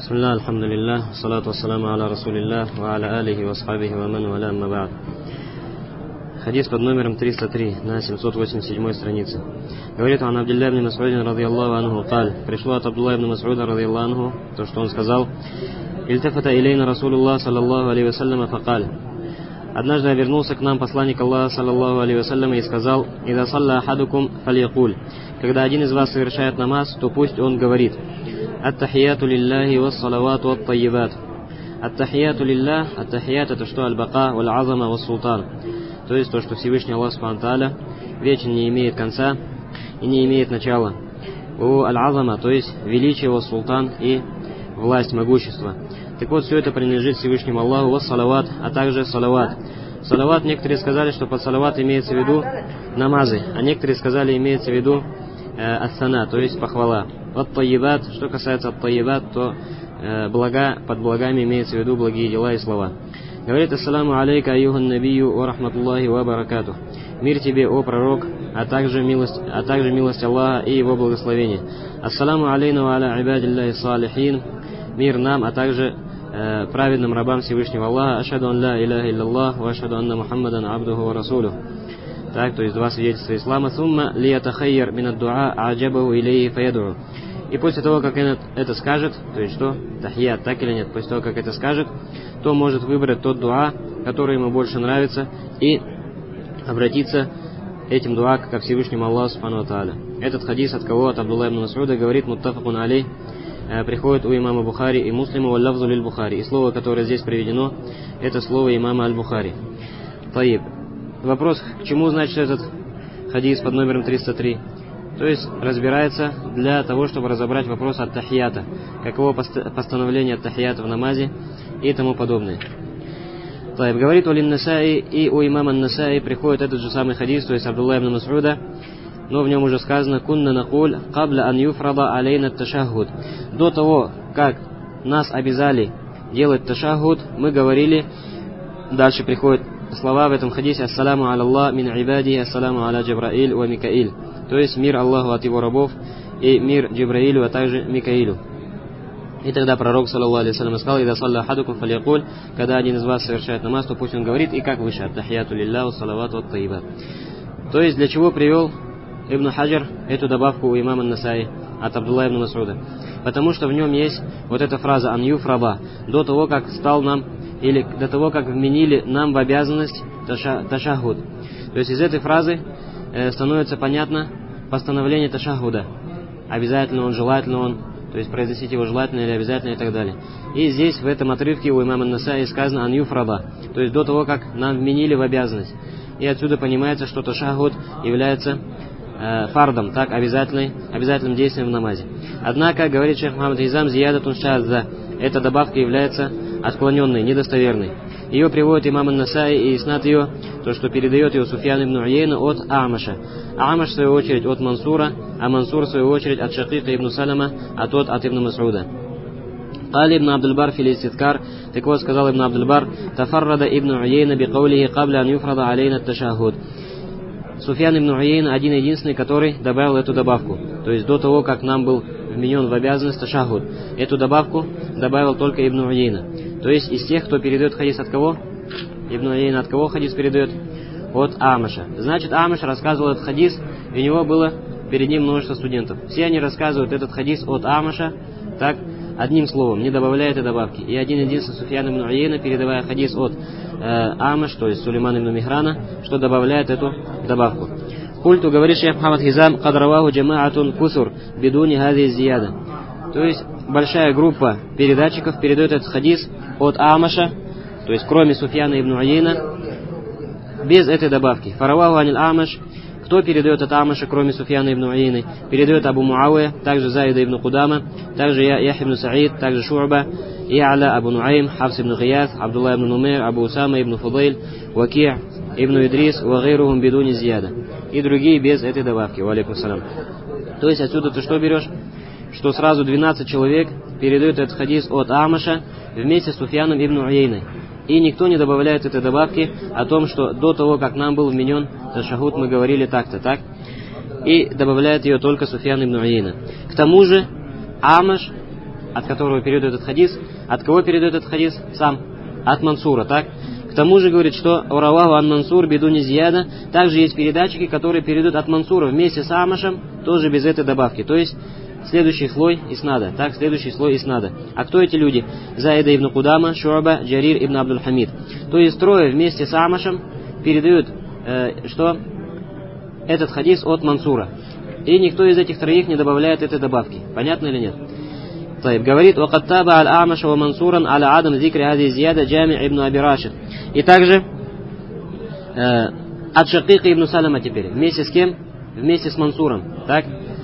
Бисмилlah, алхамдулиллах, салату вассаламу аля расулиллах, ва аля алихи ва асхабихи ва ман валя амма ба'д. Хадис под номером 303 на 787 странице. Говорит ан Абдуллах ибн Мас'удин радийаллаху анху قال, пришло от Абдулла ибн Мас'уда радийаллаху анху, то, что он сказал: «Ильтафата илейна Расулуллах саллаллаху алейхи вассаляма факаль». Однажды вернулся к нам посланник Аллаха саллаллаху алейхи вассаляма и сказал: «Ида салла ахадукум фалякуль». Когда один из вас совершает намаз, то пусть он говорит: «Ат-тахияту лиллахи вас-салавату ат-таййибат». «Ат-тахияту лиллах», «ат-тахият» — это что? «Аль-бака валь-азама вас-султан». То есть то, что Всевышний Аллах субхану тааля вечен, не имеет конца и не имеет начала. У аль-азама, то есть величие, вас-султан и власть, могущество. Так вот, все это принадлежит Всевышнему Аллаху, вас-салават, а также салават. Салават, некоторые сказали, что под салават имеется в виду намазы, а некоторые сказали, имеется в виду ас-сана, то есть похвала. Ат-таййибат, что касается ат-таййибат, то под благами имеется в виду благие дела и слова. Говорит: «Ассаламу алейка айюхан набию ва рахматуллахи ва баракатух». Мир тебе, о пророк, а также милость Аллаха и его благословение. Ассаламу алейна ва аля ибадиллахи салихин. Мир нам, а также праведным рабам Всевышнего Аллаха. Ашхаду ан ла иляха илляллах ва ашхаду анна Мухаммадан абдуху ва расулюх. Так, то есть два свидетельства ислама. Сумма лиятахайяр минад дуа аджабаху илейхи фаяду'у. И после того, как это скажет, то есть что? Тахият, так или нет? После того, как это скажет, то может выбрать тот дуа, который ему больше нравится, и обратиться этим дуа ко Всевышнему Аллаху субхану ва тааля. Этот хадис от кого? От Абдулла ибн Мас'уда, говорит: «Муттафакун алейх», приходит у имама Бухари и Муслима, «Валлафзу лиль Бухари». И слово, которое здесь приведено, это слово имама Аль-Бухари. Таиб. Вопрос, к чему значит этот хадис под номером 303? То есть разбирается для того, чтобы разобрать вопрос от тахията, каково постановление от тахията в намазе и тому подобное. Таиб. Говорит Улин Насаи, и у имама Насаи приходит этот же самый хадис, то есть Абдулла ибн Мас'уда, но в нем уже сказано: «Кунна накуль кабля ан юфрада алейна ташахуд». До того, как нас обязали делать ташахуд, мы говорили, дальше приходят слова в этом хадисе: «Ассаламу аляллах мин ибади, ассаламу аля Джабраиль ва Микаиль». То есть мир Аллаху от его рабов и мир Джибраилю, а также Микаилю. И тогда пророк, саллаллаху алейхи ва саллям, сказал: «Ида салла ахадукум фалякуль». Когда один из вас совершает намаз, то пусть он говорит, и как выше: «Ат-тахияту лиллаху салавату ат-таййибат». То есть для чего привел Ибн Хаджар эту добавку у имама Насаи от Абдулла ибн Мас'уда? Потому что в нем есть вот эта фраза «ан юфраба», до того, как стал нам, или до того, как вменили нам в обязанность ташахуд. То есть из этой фразы становится понятно постановление ташахуда. Обязательно он, желательно он, то есть произносить его желательно или обязательно и так далее. И здесь в этом отрывке у имама Насаи сказано «ан юфраба», то есть до того, как нам вменили в обязанность. И отсюда понимается, что ташахуд является фардом, так, обязательным действием в намазе. Однако, говорит шейх Мухаммад Хизам, зиядатун шазза, эта добавка является отклоненной, недостоверной. Ее приводит имам ан-Насаи, и иснад ее, то, что передает ее Суфьян ибн Уяйна от Амаша. Амаш, в свою очередь, от Мансура, а Мансур, в свою очередь, от Шакика ибн Салама, а тот от ибн Мас'уда. Кали ибн Абдул-Бар фи листидкар, так вот сказал ибн Абдул-Бар: «Тафаррада ибн Уяйна бикаулихи кабля ан юфрада алейна ташахуд». Суфьян ибн Уяйна один-единственный, который добавил эту добавку. То есть до того, как нам был вменен в обязанность ташахуд, эту добавку добавил только ибн Уяйна. То есть из тех, кто передает хадис от кого? Ибн Уяйна от кого хадис передает? От Амаша. Значит, Амаш рассказывал этот хадис, и у него было перед ним множество студентов. Все они рассказывают этот хадис от Амаша, так, одним словом, не добавляя этой добавки. И один-единственный Суфьян ибн Уяйна, передавая хадис от Амаш, то есть Сулейман ибн Михрана, что добавляет эту добавку. Культу, говорит шейх Мухаммад Хизам, кадраваху джамаатун кусур бидуни хази зияда. То есть большая группа передатчиков передает этот хадис от Амаша, то есть кроме Суфьяна ибн Уяйна, без этой добавки. Фараваху анил Амаш. Кто передает от Амаша, кроме Суфьяна ибн Уяйны? Передает Абу Муавия, также Заида ибн Кудама, также Яхья ибн Саид, также Шу'ба, И'аля, Абу Нуайм, Хафс ибн Гияс, Абдулла ибн Нумейр, Абу Усама ибн Фудейль, Ваки' ибн Идрис, Вагейрухум бидуни зияда. И другие без этой добавки. Ва алейкум салам. То есть отсюда ты что берешь? Что сразу 12 человек передают этот хадис от Амаша вместе с Суфьяном ибн Уяйной. И никто не добавляет этой добавки о том, что до того, как нам был вменен ташахуд, мы говорили так-то, так. И добавляет ее только Суфьян ибн Уяйна. К тому же Амаш от которого передает этот хадис. От кого передает этот хадис? Сам. От Мансура, так? К тому же говорит, что «Ураваху ан Мансур бидуни зияда». Также есть передатчики, которые передают от Мансура вместе с Амашем, тоже без этой добавки. То есть следующий слой иснада. Так, следующий слой иснада. А кто эти люди? Заида ибн Кудама, Шуаба, Джарир ибн Абдуль-Хамид. То есть трое вместе с Амашем передают, что этот хадис от Мансура. И никто из этих троих не добавляет этой добавки. Понятно или нет? طيب, говорит وقد تابع الأعمش ومنصورا على عدم ذكر هذه الزيادة جامع ابن أبي راشد. И также от Шакика ибн Салама теперь. Вместе с кем? Вместе с Мансуром. Так?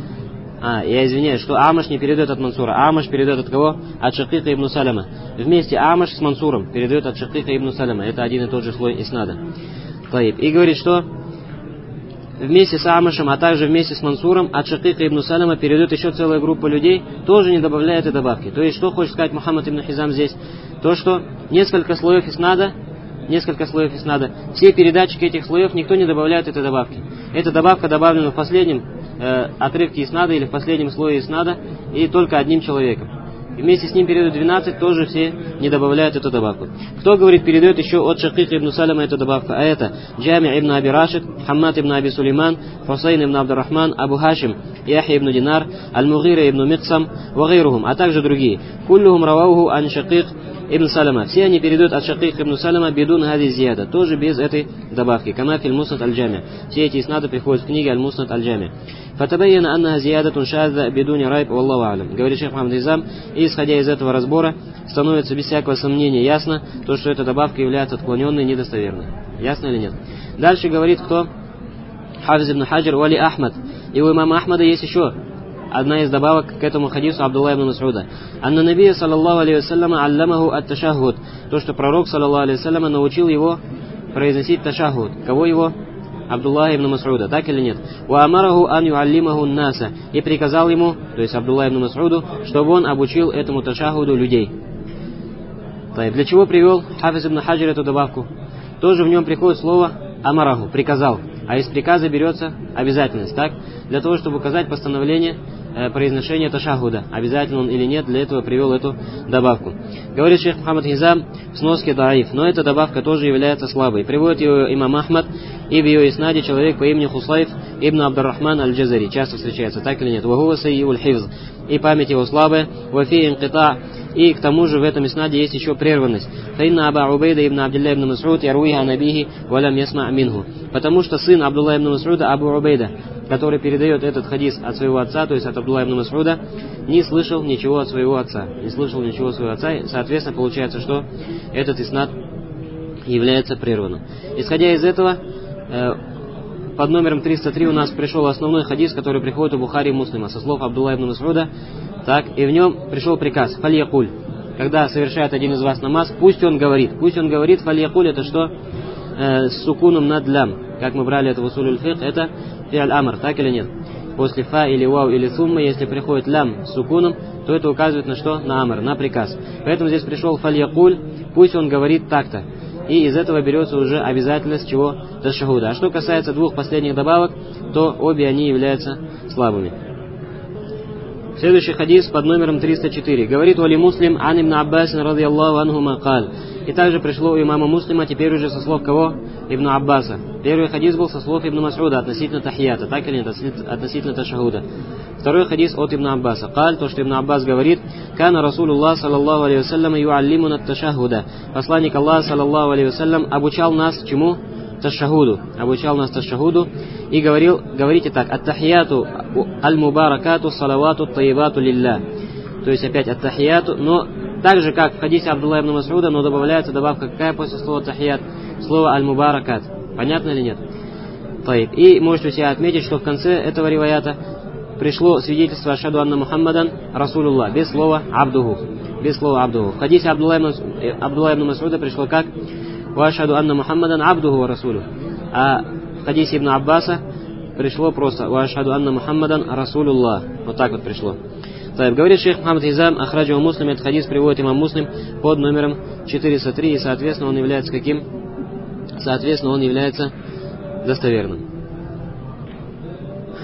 Я извиняюсь, что Амаш не передает от Мансура. Амаш передает от кого? От Шакика ибн Салама. Вместе Амаш с Мансуром передает от Шакика ибн Салама. Это один и тот же слой иснада. طيب. И говорит, что вместе с Амашем, а также вместе с Мансуром от Шакика ибн Салама передает еще целая группа людей, тоже не добавляя этой добавки. То есть, что хочет сказать Мухаммад ибн Хизам здесь? То, что несколько слоев иснада, все передатчики этих слоев, никто не добавляет этой добавки. Эта добавка добавлена в последнем отрывке иснада или в последнем слое иснада и только одним человеком. И вместе с ним передают 12, тоже все не добавляют эту добавку. Кто, говорит, передает еще от Шакика ибн Салама эту добавку? А это Джами ибн Аби Рашид, Хаммад ибн Аби Сулейман, Хусейн ибн Абдуррахман, Абу Хашим, Яхья ибн Динар, Аль-Мугира ибн Миксам, Вагайрухум, а также другие. Куллюхум равауху ан Шакик ибн Салама. Все они передают от Шакик ибн Салама бидун хади зияда, тоже без этой добавки. Камафиль Муснад аль-Джами. Все эти иснады приходят в книге Аль-Муснад аль-Джами. Фатабайяна анна зиядатун шазда бидуни райб валлаху алям. Говорит шейх Мухаммад Хизам, и исходя из этого разбора, становится без всякого сомнения ясно, то, что эта добавка является отклоненной и недостоверной. Ясно или нет? Дальше говорит кто? Хафиз ибн Хаджар вали Ахмад. И у имама Ахмада есть еще одна из добавок к этому хадису Абдулла ибн Мас'уда. Анна набия саллаллаху алейхи вассаляма аллямаху ат-ташаххуд. То, что пророк саллаллаху алейхи вассаляма научил его произносить ташаххуд. Кого его? Абдулла ибн Мас'уда, так или нет? Ва амараху ан юаллимаху наса. И приказал ему, то есть Абдулла ибн Мас'уду, чтобы он обучил этому ташаххуду людей. Для чего привел Хафиз ибн Хаджар эту добавку? Тоже в нем приходит слово амараху, приказал. А из приказа берется обязательность, так? Для того, чтобы указать постановление произношения ташахуда. Обязательно он или нет, для этого привел эту добавку. Говорит шейх Мухаммад Хизам в сноске даиф, но эта добавка тоже является слабой. Приводит ее имам Ахмад, и в ее иснаде человек по имени Хусайф ибн Абдуррахман аль-Джазари. Часто встречается, так или нет? Вахува саййул хифз. И память его слабая. Вафи инкита. И к тому же в этом иснаде есть еще прерванность. Фаинна Аба Убейда ибн Абдилля ибн Мас'уд яруиха набихи валям ясма минху. Потому что сын Абдулла ибн Мас'уда, Абу Убейда, который передает этот хадис от своего отца, то есть от Абдулла ибн Мас'уда, не слышал ничего от своего отца. И, соответственно, получается, что этот иснад является прерванным. Исходя из этого, под номером 303 у нас пришел основной хадис, который приходит у Бухари и Муслима, со слов Абдулла ибн Мас'уда. Так, и в нем пришел приказ фальякуль. Когда совершает один из вас намаз, пусть он говорит. Фальякуль это что? С сукуном над лям. Как мы брали это в усуль фикх, это фи'аль амр, так или нет? После фа или вау или сумма, если приходит лям с сукуном, то это указывает на что? На амр, на приказ. Поэтому здесь пришел фальякуль, пусть он говорит так-то. И из этого берется уже обязательность чего? Ташахуда. А что касается двух последних добавок, то обе они являются слабыми. Следующий хадис под номером 304. Говорит Вали Муслим ан ибн Аббас радийаллаху анхума каль. И также пришло у имама Муслима, теперь уже со слов кого? Ибн Аббаса. Первый хадис был со слов Ибн Мас'уда относительно тахията, так или нет, относительно ташахуда. Второй хадис от Ибн Аббаса. Каль, то, что Ибн Аббас говорит, кана Расулуллах саллаллаху алейхи вассалям юаллимуна ташахуда. Посланник Аллаха саллаллаху алейхи вассалям обучал нас чему? Ташахуду. Обучал нас ташахуду. И говорите так, ат-тахияту аль-мубаракату салавату таyyибату лилля. То есть опять ат-тахияту, но так же, как в хадисе Абдулла ибн Мас'уда, но добавляется добавка какая после слова тахият? Слово аль-мубаракат. Понятно или нет? И можете у себя отметить, что в конце этого риваята пришло свидетельство ашаду анна Мухаммадан Расулуллах, без слова абдуху. В хадисе Абдулла ибн Мас'уда пришло как? Ва ашаду анна Мухаммадан абдуху ва расулю. А в хадисе Ибн Аббаса пришло просто ва ашаду анна Мухаммадан Расулуллах. Вот так вот пришло. Говорит шейх Мухаммад Хизам, ахраджу Муслим, этот хадис приводит имам Муслим под номером 403, и соответственно он является каким? Соответственно он является достоверным.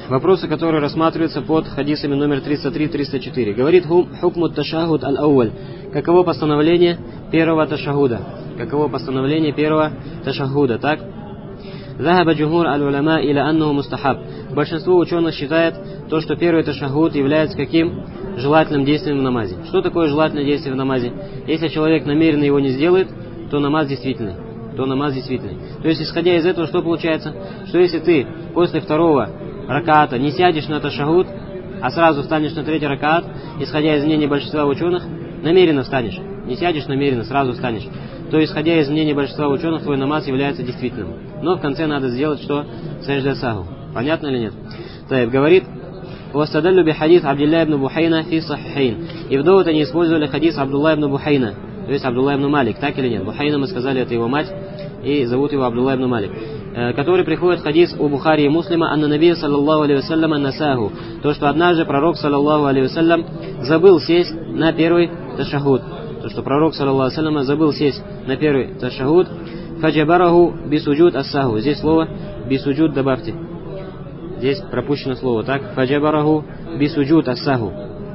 Вопросы, которые рассматриваются под хадисами номер 303-304. Говорит хукмут ташахуд аль-ауаль. Каково постановление первого ташахуда? Каково постановление первого ташахуда? Так? Захаба джумхур аль-уляма иля аннаху мустахаб. Большинство ученых считает то, что первый ташахуд является каким? Желательным действием в намазе. Что такое желательное действие в намазе? Если человек намеренно его не сделает, то намаз действительный. То есть, исходя из этого, что получается? Что если ты после второго ракаата не сядешь на ташахуд, а сразу встанешь на третий ракаат, исходя из мнения большинства ученых, намеренно встанешь. Не сядешь намеренно, сразу встанешь. То, исходя из мнения большинства ученых, твой намаз является действительным. Но в конце надо сделать что? Сажда саху. Понятно или нет? Таиб говорит: «Вастадаллю би хадис Абдилля ибн Бухайна фи сахихейн». И в довод они использовали хадис Абдулла ибн Бухайна, то есть Абдулла ибн Малик, так или нет? Бухайна, мы сказали, это его мать, и зовут его Абдулла ибн Малик. Который приходит хадис у Бухари и Муслима, анна набия саллаллаху алейхи вассаляма насаху. То, что однажды пророк саллаллаху алейхи вассалям забыл сесть на первый ташахуд. То, что пророк саллаллаху алейхи вассаляма забыл сесть на первый ташахуд. Фаджабараху бисуджуд ассаху. Здесь слово бисуджуд добавьте. Здесь пропущено слово, так? Фаджабараху бисуджуд ассаху.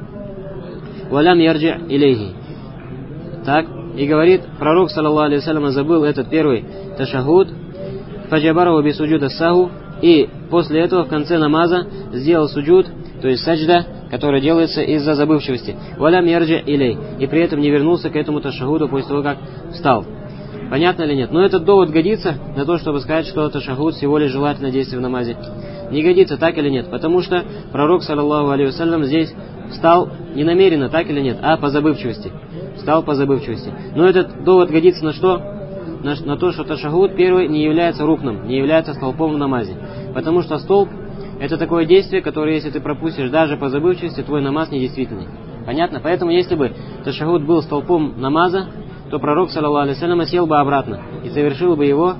Валям ярджи илейхи. Так? И говорит, пророк саллаллаху алейхи вассаляма забыл этот первый ташахуд. Фаджабараху бисуджуд ассаху. И после этого в конце намаза сделал суджуд, то есть саджда, которая делается из-за забывчивости. Валям ярджи илей. И при этом не вернулся к этому ташахуду после того, как встал. Понятно или нет? Но этот довод годится на то, чтобы сказать, что ташахуд всего лишь желательное действие в намазе. Не годится, так или нет? Потому что пророк, саллаллаху алейхи вассалям, здесь встал не намеренно, так или нет, а по забывчивости. Встал по забывчивости. Но этот довод годится на что? На то, что ташахуд первый не является рукном, не является столпом в намазе. Потому что столб — это такое действие, которое, если ты пропустишь даже по забывчивости, твой намаз недействительный. Понятно? Поэтому, если бы ташахуд был столпом намаза, то пророк, саллаллаху алейхи вассалям, сел бы обратно и совершил бы его,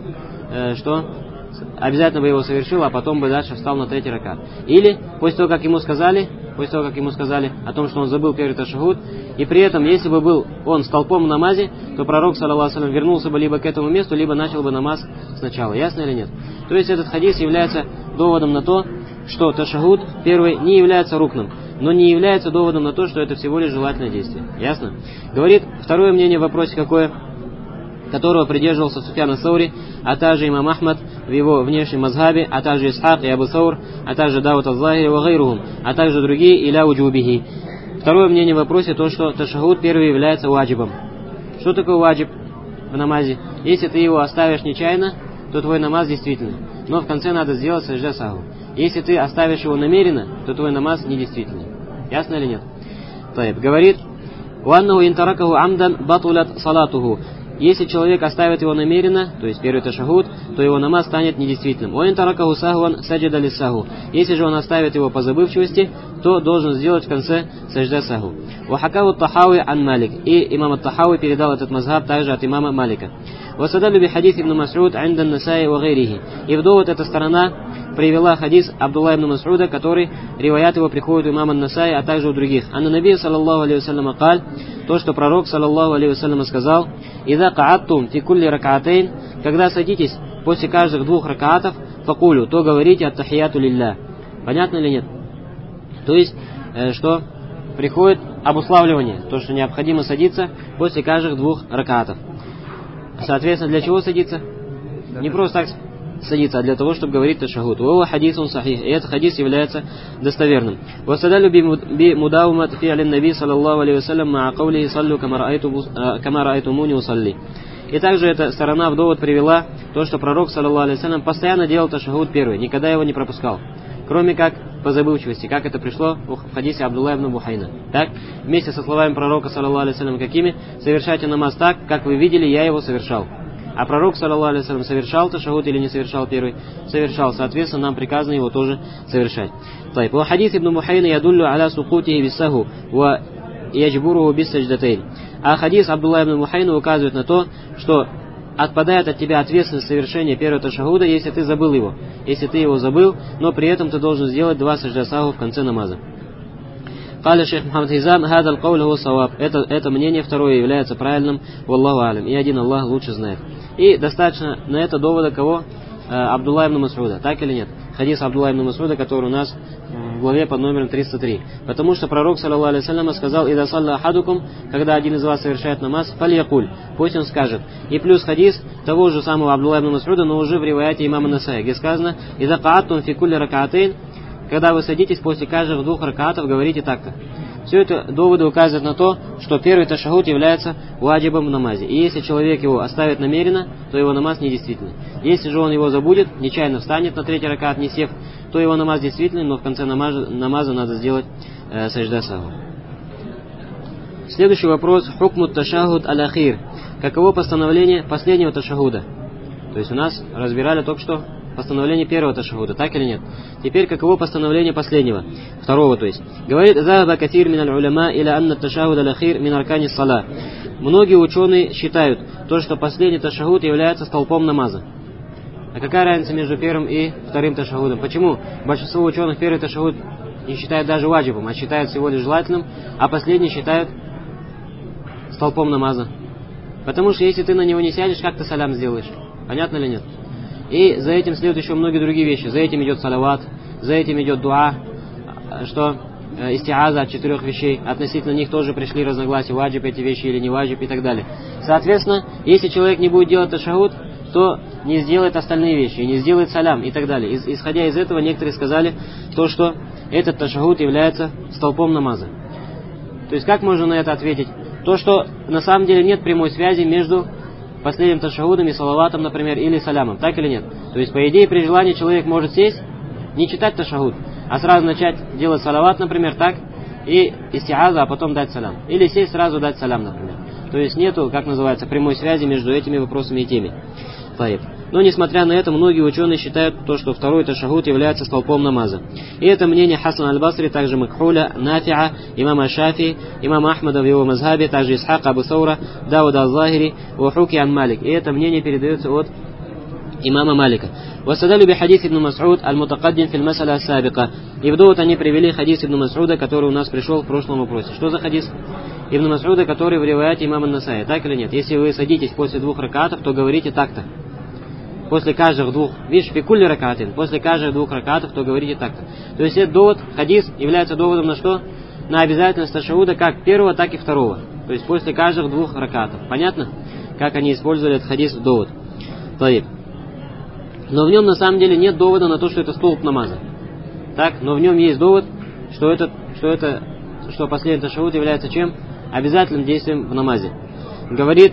обязательно бы его совершил, а потом бы дальше встал на третий ракат. Или, после того, как ему сказали о том, что он забыл первый ташахуд, и при этом, если бы был он столпом в намазе, то пророк, саллаллаху алейхи вассалям, вернулся бы либо к этому месту, либо начал бы намаз сначала. Ясно или нет? То есть этот хадис является доводом на то, что ташахуд первый не является рукным, но не является доводом на то, что это всего лишь желательное действие. Ясно? Говорит, второе мнение в вопросе какое? Которого придерживался Суфьян ас-Саури, а также имам Ахмад в его внешнем мазхабе, а также Исхак и Абу Саур, а также Дауд аз-Захири ва гайрухум, а также другие иля уджубихи. Второе мнение в вопросе то, что ташахуд первый является ваджибом. Что такое ваджиб в намазе? Если ты его оставишь нечаянно, то твой намаз действительный. Но в конце надо сделать сажда саху. Если ты оставишь его намеренно, то твой намаз недействительный. Ясно или нет? Таиб говорит: «Уаннаху интаракаху амдан батулят салатуху». Если человек оставит его намеренно, то есть первый ташахуд, то его намаз станет недействительным. «Уан интаракаху сахван саджада лиссаху». Если же он оставит его по забывчивости, то должен сделать в конце сажда саху. «Вахакаху тахауи ан Малик». И имам ат-Тахауи передал этот мазхаб также от имама Малика. «Васадалю би хадис ибн Мас'уд андан насаи ва гайрихи». И в довод эта сторона привела хадис Абдулла ибн Мас'уда, который риваят его приходит у имама Насаи, а также у других. Анна набия саллаллаху алейхи вассалям каль, то, что пророк саллаллаху алейхи вассалям сказал: «Ида кааттум фи кулли ракаатейн», когда садитесь после каждых двух ракаатов, факулю, то говорите ат-тахияту лилля. Понятно или нет? То есть, что приходит обуславливание, то, что необходимо садиться после каждых двух ракаатов. Соответственно, для чего садиться? Не просто так садиться, а для того, чтобы говорить ташахуд. Уа хадисун сахих. И этот хадис является достоверным. Васадалю би мудавмат фи алин наби саллаллаху алейхи вассалям ма каулихи саллю кама раайтумуни усалли. И также эта сторона в довод привела то, что пророк саллаллаху алейхи вассалям постоянно делал ташахуд первый, никогда его не пропускал. Кроме как по забывчивости, как это пришло в хадисе Абдулла ибн Бухайна. Так, вместе со словами пророка саллаллаху алейхи вассалям какими? Совершайте намаз так, как вы видели, я его совершал. А пророк, саллаллаху алейхи вассалям, совершал ташахуд или не совершал первый? Совершал. Соответственно, нам приказано его тоже совершать. Тайп. Ва хадис ибн Мухайна ядуллю аля сукутихи биссаху ва яджбуруху биссадждатейн. А хадис Абдулла ибн Мухайна указывает на то, что отпадает от тебя ответственность совершения первого ташахуда, если ты забыл его. Если ты его забыл, но при этом ты должен сделать два сажда саху в конце намаза. Каля шейх Мухаммад Хизам, хадал кауль ху саваб. Это мнение второе является правильным, валлаху алям. И один Аллах лучше знает. И достаточно на это довода кого? Абдулла ибн Мас'уда, так или нет? Хадис Абдулла ибн Мас'уда, который у нас в главе под номером 303. Потому что пророк, саллаллаху алейхи вассалям, сказал: «Ида салла ахадукум», когда один из вас совершает намаз, фальякуль, пусть он скажет. И плюс хадис того же самого Абдулла ибн Мас'уда, но уже в риваяте имама Насаи, где сказано: «Ида кааттум фи кулли ракаатейн», когда вы садитесь после каждых 2 ракаатов, говорите так-то. Все это доводы указывают на то, что первый ташахуд является ваджибом в намазе. И если человек его оставит намеренно, то его намаз недействительный. Если же он его забудет, нечаянно встанет на 3-й ракаат, не сев, то его намаз действительный, но в конце намаза надо сделать сажда саху. Следующий вопрос. Хукмут ташахуд аль-ахир. Каково постановление последнего ташахуда? То есть у нас разбирали только что постановление первого ташахуда, так или нет? Теперь каково постановление последнего, второго, то есть. Говорит: «Заба катир мин аль-уляма иля анна ташахуд аль-ахир мин аркани ссала». Многие ученые считают то, что последний ташахуд является столпом намаза. А какая разница между первым и вторым ташахудом? Почему большинство ученых первый ташахуд не считают даже ваджибом, а считают всего лишь желательным, а последний считают столпом намаза? Потому что если ты на него не сядешь, как ты салям сделаешь? Понятно или нет? И за этим следуют еще многие другие вещи. За этим идет салават, за этим идет дуа, что истиаза от 4 вещей. Относительно них тоже пришли разногласия, ваджиб эти вещи или не ваджиб и так далее. Соответственно, если человек не будет делать ташахуд, то не сделает остальные вещи, не сделает салям и так далее. Исходя из этого, некоторые сказали то, что этот ташахуд является столпом намаза. То есть как можно на это ответить? То, что на самом деле нет прямой связи между последним ташахудом и салаватом, например, или салямом, так или нет? То есть, по идее, при желании человек может сесть, не читать ташахуд, а сразу начать делать салават, например, так, и истиаза, а потом дать салям. Или сесть, сразу дать салям, например. То есть нету, как называется, прямой связи между этими вопросами и теми. Но, несмотря на это, многие ученые считают то, что второй ташахуд является столпом намаза. И это мнение Хасан аль-Басри, также Макхуля, Нафиа, имама Шафи, имама Ахмада в его мазхабе, также Исхака Абу Саура, Дауда аль-Захири, Вахуки ан-Малик. И это мнение передается от имама Малика. Вассадалю би хадис ибн Мас'уд аль-Мутакаддим фил масаля ас-сабика. И в довод они привели хадис ибн Мас'уда, который у нас пришел в прошлом вопросе. Что за хадис? Ибн Мас'уда, который в риваяте имама Насаи, так или нет? Если вы садитесь после 2 ракатов, то говорите так-то. После каждых 2, видишь, фикулли ракатин, после каждых 2 ракатов, то говорите так-то. То есть этот довод, хадис, является доводом на что? На обязательность ташахуда как первого, так и второго. То есть после каждых 2 ракатов. Понятно? Как они использовали этот хадис в довод. Но в нем на самом деле нет довода на то, что это столб намаза. Так? Но в нем есть довод, что последний ташахуд является чем? Обязательным действием в намазе. Говорит: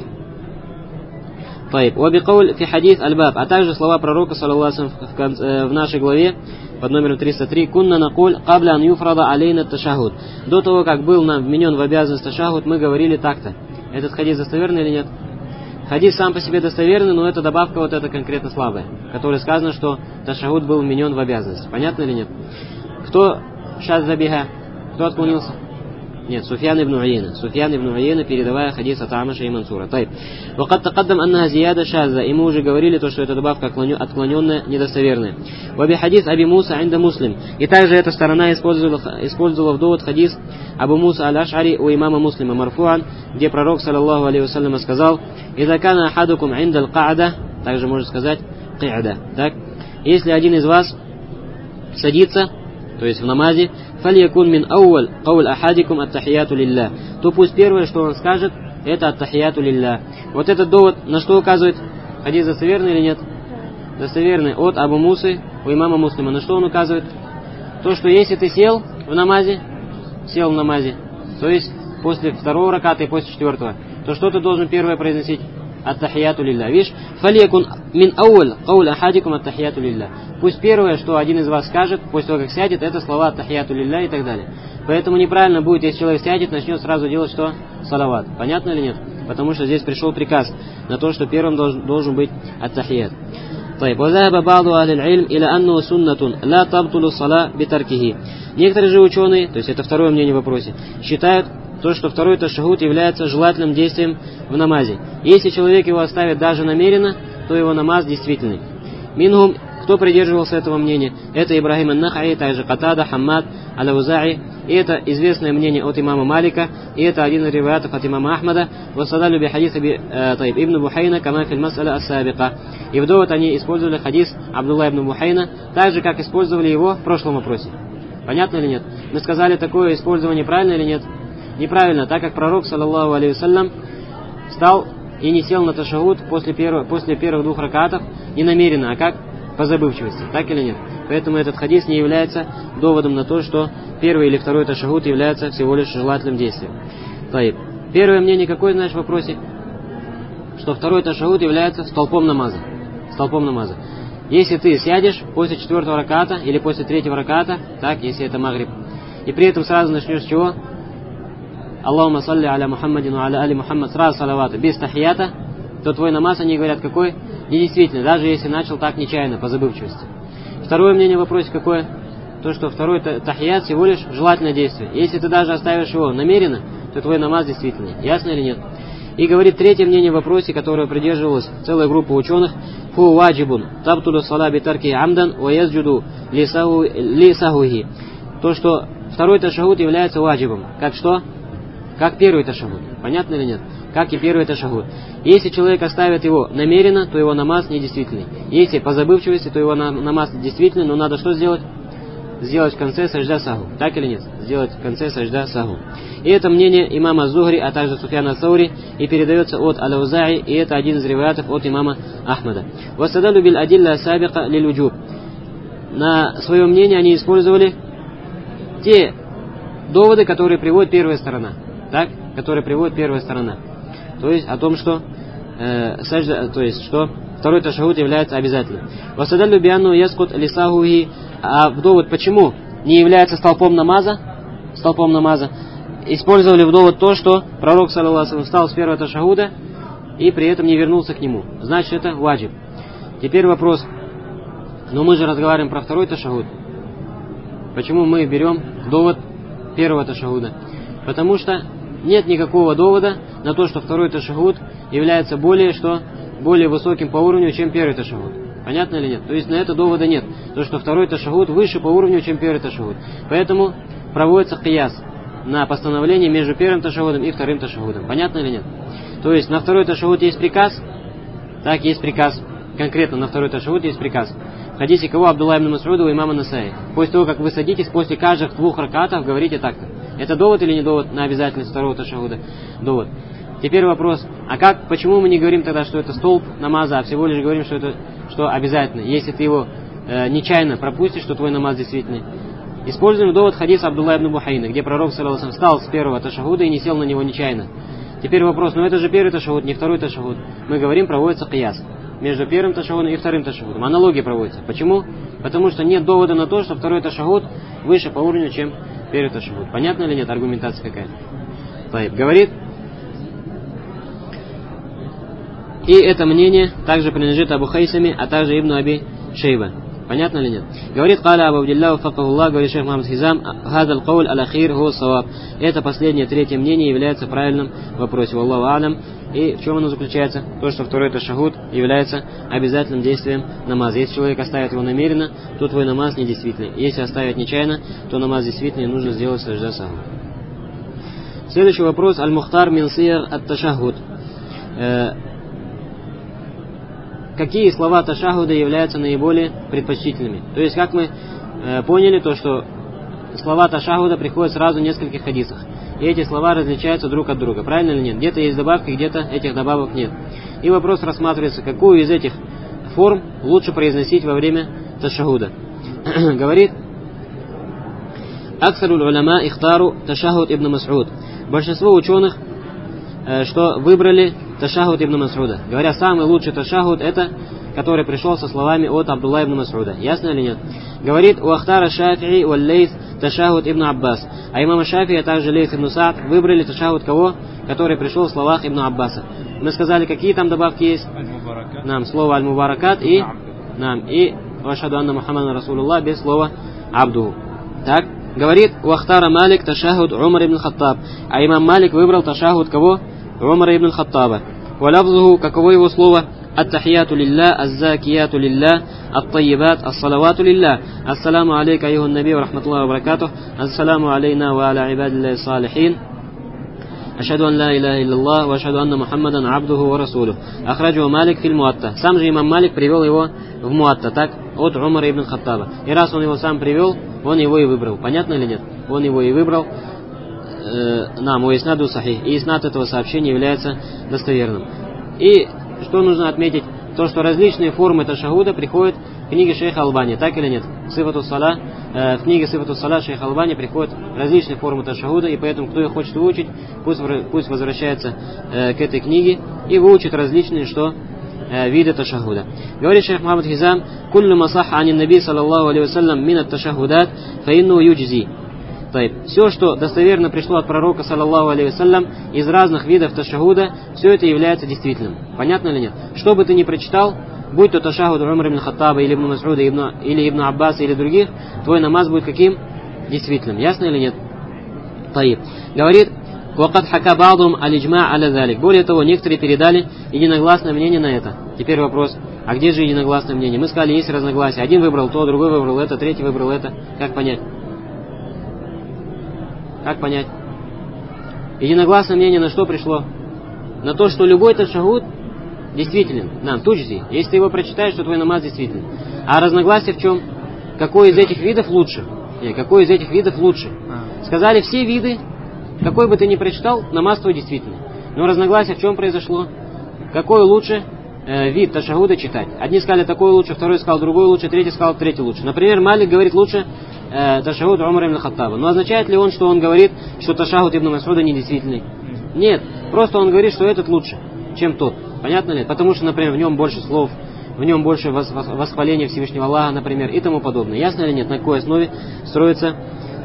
«Вабикауль фи хадис аль-баб», а также слова пророка, саллаллаху алейхи в нашей главе под номером 303: «Кунна накуль кабля ан юфрада алейна ташахуд». До того, как был нам вменен в обязанность ташахуд, мы говорили так-то. Этот хадис достоверный или нет? Хадис сам по себе достоверный, но эта добавка вот эта конкретно слабая, которой сказано, что ташахуд был вменен в обязанность. Понятно или нет? Кто шаззабиха? Кто отклонился? Нет, Суфьян ибн Уяйна. Суфьян ибн Уяйна, передавая хадис от Амаша и Мансура. Вакад такаддам анна зияда шазза. И мы уже говорили то, что эта добавка отклоненная, недостоверная. Ваби хадис Аби Муса инда Муслим. И также эта сторона использовала в довод хадис Абу Муса аль-Аш'ари у имама Муслима марфуан, где пророк, саллаллаху алейхи вассалям, сказал: «Иза кана ахадукум инда аль-ка'ада», также можно сказать ки'ада. Так? Если один из вас садится, то есть в намазе, фальякун мин ауаль кауль ахадикум ат-тахияту лилля, то пусть первое, что он скажет, это ат-тахияту лилля. Вот этот довод на что указывает? Хадис достоверный или нет? Достоверный от Абу Мусы у имама Муслима. На что он указывает? То, что если ты сел в намазе, то есть после 2 раката и после 4, то что ты должен первое произносить? Ат-тахияту лилля. Видишь? Фалиякун мин ауаль кауль ахадикум ат-тахияту лилля. Пусть первое, что один из вас скажет, после того, как сядет, это слова ат-тахияту лилля и так далее. Поэтому неправильно будет, если человек сядет, начнет сразу делать что? Салават. Понятно или нет? Потому что здесь пришел приказ на то, что первым должен быть ат-тахият. Некоторые же ученые, то есть это второе мнение в вопросе, считают то, что второй ташахуд является желательным действием в намазе. Если человек его оставит даже намеренно, то его намаз действительный. Минхум Кто придерживался этого мнения? Это Ибрахим ан-Нахаи, также Катада, Хаммад, Аль-Аузаи. И это известное мнение от имама Малика. И это один из риваятов от имама Ахмада. Вассадалю би хадис Ибн Бухайна, кама фил мас'аля ас-сабика. И в довод они использовали хадис Абдулла ибн Бухайна, так же, как использовали его в прошлом вопросе. Понятно или нет? Мы сказали, такое использование правильно или нет? Неправильно, так как пророк, саллаллаху алейхи вассалям, встал и не сел на ташахуд после первых двух ракатов не намеренно, а как? По забывчивости. Так или нет? Поэтому этот хадис не является доводом на то, что первый или второй ташахуд является всего лишь желательным действием. Таиб. Первое мнение какое, знаешь, в вопросе? Что второй ташахуд является столпом намаза. Столпом намаза. Если ты сядешь после четвертого раката или после третьего раката, так, если это магриб, и при этом сразу начнешь с чего? Аллахумма салли аля Мухаммадину аля али Мухаммад, сразу салавата, без тахията, то твой намаз, они говорят, какой? Недействительный, даже если начал так нечаянно, по забывчивости. Второе мнение в вопросе какое? То, что второй тахият всего лишь желательное действие. Если ты даже оставишь его намеренно, то твой намаз действительный. Ясно или нет? И говорит третье мнение в вопросе, которое придерживалась целая группа ученых: фу ваджибун табтулу сала битарки амдан ва язджуду ли сахухи. То, что второй ташахуд является ваджибом. Как что? Как первый ташахуд. Понятно или нет? Как и первый ташахуд. Если человек оставит его намеренно, то его намаз недействительный. Если по забывчивости, то его намаз действительный, но надо что сделать? Сделать в конце сажда саху. Так или нет? Сделать в конце сажда саху. И это мнение имама Зухри, а также Суфьяна Саури, и передается от Аль-Аузаи, и это один из риваятов от имама Ахмада. Вассадалю биль адилля сабика лиль уджуб. На свое мнение они использовали те доводы, которые приводит первая сторона. Так? Которые приводит первая сторона. То есть о том, что что второй ташахуд является обязательным. Вассадалю бианну яскут лисахухи. А в довод почему не является столпом намаза? Столпом намаза. Использовали в довод то, что пророк, саллаллаху алейхи ва саллям, встал с первого ташахуда и при этом не вернулся к нему. Значит, это ваджиб. Теперь вопрос. Но мы же разговариваем про второй ташахуд. Почему мы берем довод первого ташахуда? Потому что нет никакого довода на то, что второй ташахуд является более высоким по уровню, чем первый ташахуд. Понятно или нет? То есть на это довода нет. То, что второй ташахуд выше по уровню, чем первый ташахуд. Поэтому проводится кияс на постановление между первым ташахудом и вторым ташахудом. Понятно или нет? То есть на второй ташахуд есть приказ. Так, есть приказ. Конкретно на второй ташахуд есть приказ. В хадисе кого? Абдулла ибн Мас'уда и имама Насаи. После того, как вы садитесь, после каждых двух ракатов говорите так-то. Это довод или не довод на обязательность второго ташахуда? Довод. Теперь вопрос. Почему мы не говорим тогда, что это столб намаза, а всего лишь говорим, что обязательно, если ты его нечаянно пропустишь, что твой намаз действительный? Используем довод хадиса Абдулла ибн Бухайна, где пророк, саллаллаху алейхи ва саллям, встал с первого ташахуда и не сел на него нечаянно. Теперь вопрос, это же первый ташахуд, не второй ташахуд. Мы говорим, проводится кияс между первым ташахудом и вторым ташахудом. Аналогия проводится. Почему? Потому что нет довода на то, что второй ташахуд выше по уровню, чем первый ташахуд. Понятно или нет? Аргументация какая? Таиб. Говорит. И это мнение также принадлежит Абу Хайсами, а также Ибн Аби Шейба. Понятно или нет? Говорит Каля Абу Абдилля, факахуллах, говорит шейх Мухаммад Хизам, хазал кауль аль-ахир ху саваб. Это последнее, третье мнение является правильным в вопросе. Валлаху алям. И в чем оно заключается? То, что второй ташахуд является обязательным действием намаза. Если человек оставит его намеренно, то твой намаз недействительный. Если оставить нечаянно, то намаз действительный, нужно сделать сажда саху. Следующий вопрос. Аль-Мухтар мин сiyar ат-ташахуд. Какие слова ташахуда являются наиболее предпочтительными? То есть, как мы поняли, то, что слова ташахуда приходят сразу в нескольких хадисах. И эти слова различаются друг от друга. Правильно или нет? Где-то есть добавки, где-то этих добавок нет. И вопрос рассматривается, какую из этих форм лучше произносить во время ташахуда. Говорит Аксаруль уляма ихтару ташахуд ибн Мас'уд. Большинство ученых что выбрали ташахуд ибн Мас'уда. Говоря, самый лучший ташахуд это, который пришел со словами от Абдулла ибн Мас'уда. Ясно или нет? Говорит, уахтара Шафии валлейс ташахуд ибн Аббас. А имама Шафии, а также Лейс ибн Саад выбрали ташахуд кого? Который пришел в словах ибн Аббаса. Мы сказали, какие там добавки есть? Нам слово аль-мубаракат и вашаду анна Мухаммадан Расулуллах без слова абду. Так? Говорит, уахтара Малик ташахуд Умар ибн Хаттаб. А имам Малик выбрал ташахуд кого? Умара ибн Хаттаба. Валявзуху, каково его слово? ат-тахияту лилля, аз-закияту лилля, ат-таййибат, ас-салавату лилля. Ассаламу алейка айюхан наби ва рахматуллахи ва баракатух. Ассаламу алейна ва аля ибадиллахи салихин. Ашхаду ан ла илляха илляллах ва ашхаду анна Мухаммадан абдуху ва расулюх. Ахраджаху Малик фил Муатта. Сам же имам Малик привел его в Муатта, так, от Умара ибн Хаттаба. И раз он его сам привел, он его и выбрал. Понятно или нет? Он его и выбрал. Нам, у иснаду сахих. И иснад этого сообщения является достоверным. И что нужно отметить? То, что различные формы ташахуда приходят в книге шейха Албани, так или нет? В книге Сифату Сала шейха Албани приходят различные формы ташахуда, и поэтому, кто их хочет выучить, пусть возвращается к этой книге и выучит различные виды ташахуда. Говорит шейх Мухаммад Хизам: «Куллю масах ани наби саллаллаху алейхи вассалям мин ат-ташахудат, фаинну юджзи». Все, что достоверно пришло от пророка саллаллаху алейхи вассалям из разных видов ташахуда, все это является действительным. Понятно или нет? Что бы ты ни прочитал, будь то ташахуд Умар ибн Хаттаба, или ибн Мас'уда, или ибн Аббаса, или других, твой намаз будет каким? Действительным. Ясно или нет? Таиб. Говорит: «Вакад хака ба'дум аль-иджма' аля залик». Более того, некоторые передали единогласное мнение на это. Теперь вопрос: а где же единогласное мнение? Мы сказали, есть разногласия. Один выбрал то, другой выбрал это, третий выбрал это. Как понять? Как понять? Единогласное мнение на что пришло? На то, что любой ташахуд действителен. Нам, туджзи. Если ты его прочитаешь, то твой намаз действителен. А разногласие в чем? Какой из этих видов лучше? Какой из этих видов лучше? Сказали, все виды, какой бы ты ни прочитал, намаз твой действительный. Но разногласие в чем произошло? Какой лучше вид ташахуда читать? Одни сказали такой лучше, второй сказал другой лучше, третий сказал третий лучше. Например, Малик говорит лучше ташахуд Умара ибн Хаттаба. Но означает ли он, что он говорит, что ташахуд ибн Мас'уда недействительный? Нет. Просто он говорит, что этот лучше, чем тот. Понятно ли? Потому что, например, в нем больше слов, в нем больше восхваления Всевышнего Аллаха, например, и тому подобное. Ясно или нет? На какой основе строится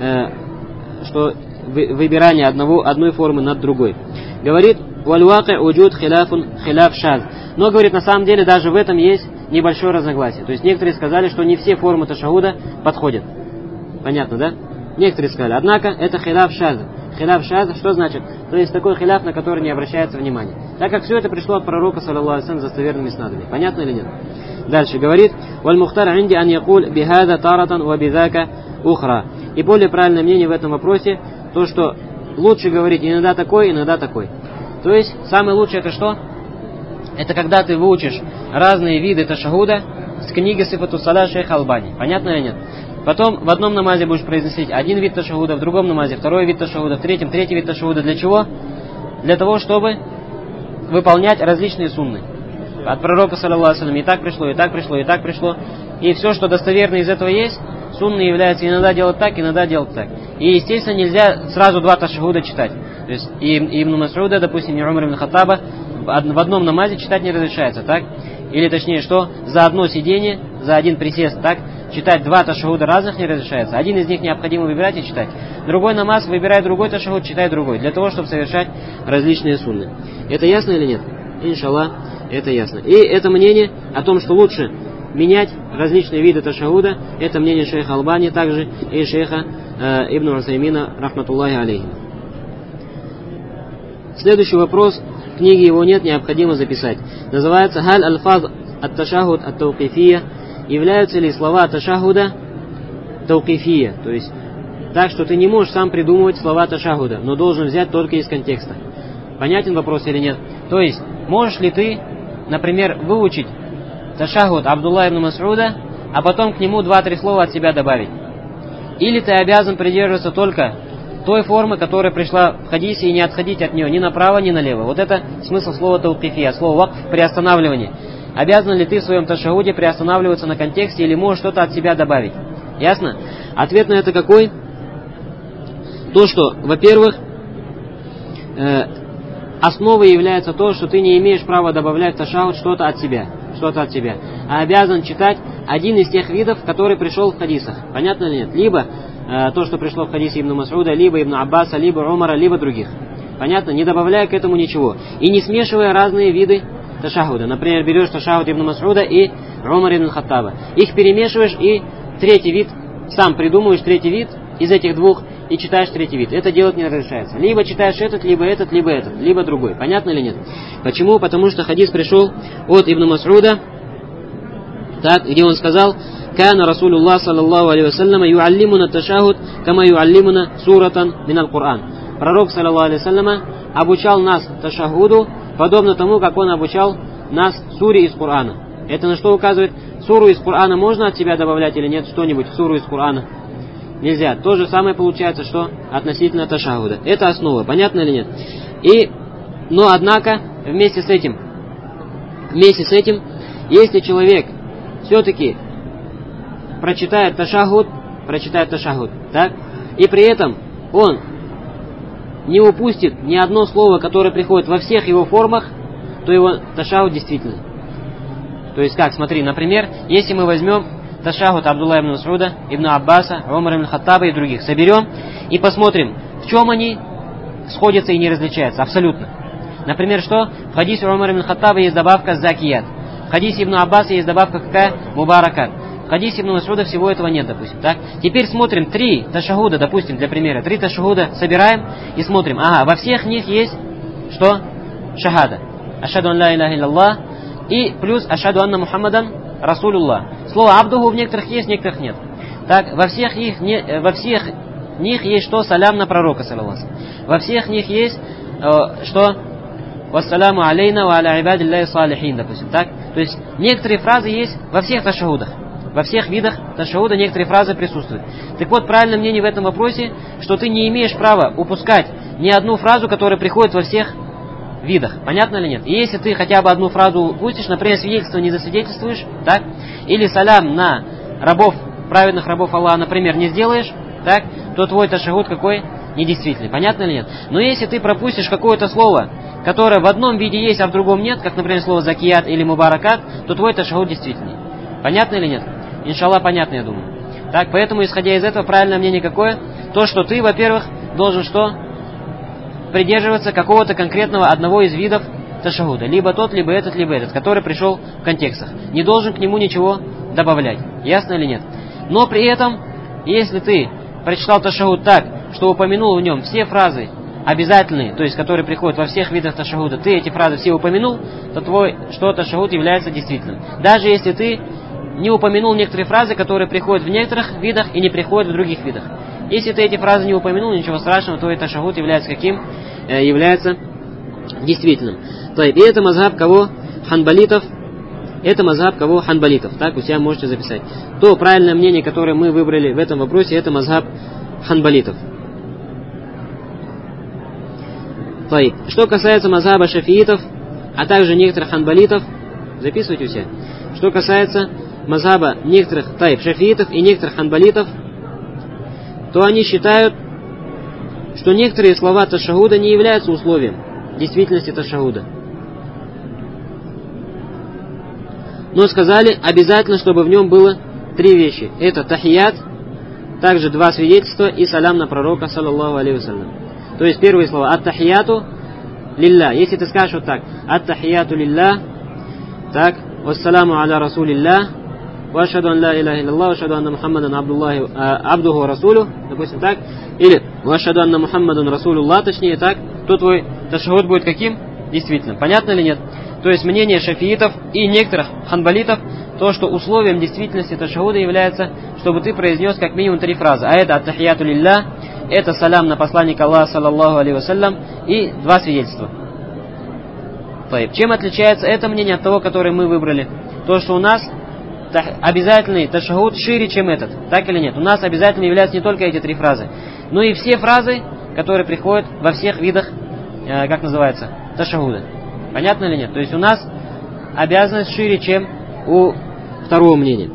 что выбирание одной формы над другой. Говорит: «Валь-ваки уджуд хиляф шаз». Но, говорит, на самом деле даже в этом есть небольшое разногласие. То есть некоторые сказали, что не все формы ташахуда подходят. Понятно, да? Некоторые сказали. Однако это хиляф шаз. Хиляф шаз, что значит? То есть такой хиляф, на который не обращается внимания. Так как все это пришло от пророка, саллаллаху алейхи ва саллям, с достоверными снадами. Понятно или нет? Дальше говорит: «Валь-мухтар инди ан якуль бихада таратан ва бидака ухра». И более правильное мнение в этом вопросе, то, что лучше говорить иногда такой, иногда такой. То есть самое лучшее это что? Это когда ты выучишь разные виды ташахуда с книги Сифату Сала шейха Албани. Понятно или нет? Потом в одном намазе будешь произносить один вид ташахуда, в другом намазе второй вид ташахуда, в третьем третий вид ташахуда. Для чего? Для того, чтобы выполнять различные сунны. От пророка, саллаллаху алейхи ва саллям, и так пришло, и так пришло, и так пришло. И все, что достоверно из этого есть, сунны является иногда делать так, иногда делать так. И, естественно, нельзя сразу два ташахуда читать. То есть и Ибн Мас'уда, допустим, и Умар ибн Хаттаба в одном намазе читать не разрешается, так? Или точнее, что за одно сидение, за один присест, так? Читать два ташахуда разных не разрешается. Один из них необходимо выбирать и читать. Другой намаз, выбирай другой ташахуд, читай другой. Для того, чтобы совершать различные сунны. Это ясно или нет? Иншаллах, это ясно. И это мнение о том, что лучше менять различные виды ташахуда, это мнение шейха Албани, также и шейха Ибн Усаймина, рахматуллахи алейхи. Следующий вопрос, в книге его нет, необходимо записать. Называется «Халь аль-фаз ат-ташахуд ат-таукифия». Являются ли слова ташахуда таукифия? То есть так, что ты не можешь сам придумывать слова ташахуда, но должен взять только из контекста. Понятен вопрос или нет? То есть можешь ли ты, например, выучить ташахуд Абдулла ибн Мас'уда, а потом к нему 2-3 слова от себя добавить? Или ты обязан придерживаться только той формы, которая пришла в хадисе, и не отходить от нее ни направо, ни налево? Вот это смысл слова таукифия, слово вакф, приостанавливание. Обязан ли ты в своем ташахуде приостанавливаться на контексте или можешь что-то от себя добавить? Ясно? Ответ на это какой? То, что, во-первых, основой является то, что ты не имеешь права добавлять в ташахуд что-то от себя, а обязан читать один из тех видов, который пришел в хадисах. Понятно или нет? Либо то, что пришло в хадисе Ибн Мас'уда, либо Ибн Аббаса, либо Умара, либо других. Понятно? Не добавляя к этому ничего. И не смешивая разные виды ташахуда. Например, берешь ташахуд Ибн Мас'уда и Умар ибн Хаттаба. Их перемешиваешь и третий вид, сам придумываешь третий вид из этих двух и читаешь третий вид. Это делать не разрешается. Либо читаешь этот, либо этот, либо этот, либо другой. Понятно или нет? Почему? Потому что хадис пришел от Ибн Мас'уда, так, где он сказал: «Кана Расулуллах саллаллаху алейхи вассаляма юаллимуна ташахуд, кама юаллимуна суратан минал Кур'ан». Пророк саллаллаху алейхи вассаляма обучал нас ташахуду, подобно тому, как он обучал нас суре из Кур'ана. Это на что указывает? Суру из Кур'ана можно от себя добавлять или нет? Что-нибудь в суру из Кур'ана? Нельзя. То же самое получается, что относительно ташахуда. Это основа. Понятно или нет? Но однако, вместе с этим, если человек все-таки прочитает ташахуд, так, и при этом он не упустит ни одно слово, которое приходит во всех его формах, то его ташахуд действительно. То есть как, смотри, например, если мы возьмем ташахуд Абдулла ибн Мас'уда, Ибн Аббаса, Умар ибн Хаттаба и других, соберем и посмотрим, в чем они сходятся и не различаются, абсолютно. Например, что? В хадисе Умар ибн Хаттаба есть добавка «закият». В хадисе Ибн Аббаса есть добавка какая? «Мубаракат». В хадисе Ибн Мас'уда всего этого нет, допустим. Так? Теперь смотрим 3 ташахуда, допустим, для примера. 3 ташахуда собираем и смотрим. Ага, во всех них есть что? Шахада. Ашхаду ан ла илляха илляллах и плюс ашхаду анна Мухаммадан Расулуллах. Слово «абдуху» в некоторых есть, в некоторых нет. Так, во всех них есть что? Салям на пророка, саллаллаху. Во всех них есть что? «Вассаляму алейна ва аля ибадиллахи салихин», допустим. Так? То есть некоторые фразы есть во всех ташахудах. Во всех видах ташахуда некоторые фразы присутствуют. Так вот, правильное мнение в этом вопросе, что ты не имеешь права упускать ни одну фразу, которая приходит во всех видах. Понятно или нет? И если ты хотя бы одну фразу упустишь, например, свидетельство не засвидетельствуешь, так? Или салям на рабов, праведных рабов Аллаха, например, не сделаешь, так? То твой ташахуд какой? Недействительный. Понятно или нет? Но если ты пропустишь какое-то слово, которое в одном виде есть, а в другом нет, как, например, слово «закият» или «мубаракат», то твой ташахуд действительный. Понятно или нет? Иншаллах, понятно, я думаю. Так, поэтому, исходя из этого, правильное мнение какое? То, что ты, во-первых, должен что? Придерживаться какого-то конкретного одного из видов ташахуда. Либо тот, либо этот, который пришел в контекстах. Не должен к нему ничего добавлять. Ясно или нет? Но при этом, если ты прочитал ташахуд так, что упомянул в нем все фразы обязательные, то есть которые приходят во всех видах ташахуда, ты эти фразы все упомянул, то твой ташахуд является действительным. Даже если ты не упомянул некоторые фразы, которые приходят в некоторых видах и не приходят в других видах. Если ты эти фразы не упомянул, ничего страшного, твой ташахуд является каким? Является действительным. И это мазхаб кого? Ханбалитов. Это мазхаб кого? Ханбалитов. Так, у себя можете записать. То правильное мнение, которое мы выбрали в этом вопросе, это мазхаб ханбалитов. Что касается мазхаба шафиитов, а также некоторых ханбалитов, записывайте у себя. Что касается мазхаба некоторых шафиитов и некоторых ханбалитов, то они считают, что некоторые слова ташахуда не являются условием действительности ташахуда. Но сказали обязательно, чтобы в нем было 3 вещи. Это тахият, также 2 свидетельства и салям на пророка, саллаллаху алейхи вассалям. То есть первые слова ат-тахияту лилля. Если ты скажешь вот так: ат-тахияту лилля, так, вассаламу аля расулилля, ва ашхаду ан ла илляха илляллах, ва ашхаду анна Мухаммадан абдуху ва расулю, допустим так, или ва ашхаду анна Мухаммадан расулуллах, точнее так, то твой ташахуд будет каким? Действительно. Понятно или нет? То есть мнение шафиитов и некоторых ханбалитов, то, что условием действительности ташахуда является, чтобы ты произнес как минимум 3 фразы. А это ат-тахияту лилля, это салям на посланника Аллаха, саллаллаху алейхи вассалям, и 2 свидетельства. Чем отличается это мнение от того, которое мы выбрали? То, что у нас обязательный ташахуд шире, чем этот. Так или нет? У нас обязательно являются не только эти 3 фразы, но и все фразы, которые приходят во всех видах, как называется, ташахуда. Понятно или нет? То есть у нас обязанность шире, чем у второго мнения.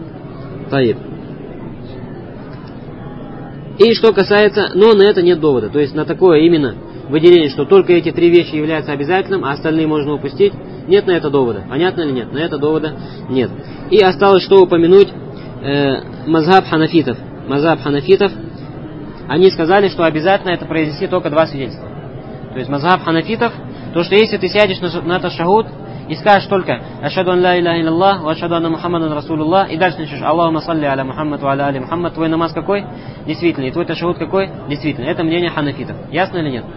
И что касается, но на это нет довода. То есть на такое именно выделение, что только эти 3 вещи являются обязательным, а остальные можно упустить, нет на это довода. Понятно или нет? На это довода нет. И осталось что упомянуть мазхаб ханафитов. Мазхаб ханафитов, они сказали, что обязательно это произнести только 2 свидетельства. То есть мазхаб ханафитов, то что если ты сядешь на ташахуд и скажешь только ашхаду ан ла илляха илляллах ва ашхаду анна Мухаммадан расулуллах, и дальше начнешь Аллахумма салли аля Мухаммад ва аля али Мухаммад, твой намаз какой? Действительно. И твой ташахуд какой? Действительно. Это мнение ханафитов. Ясно или нет?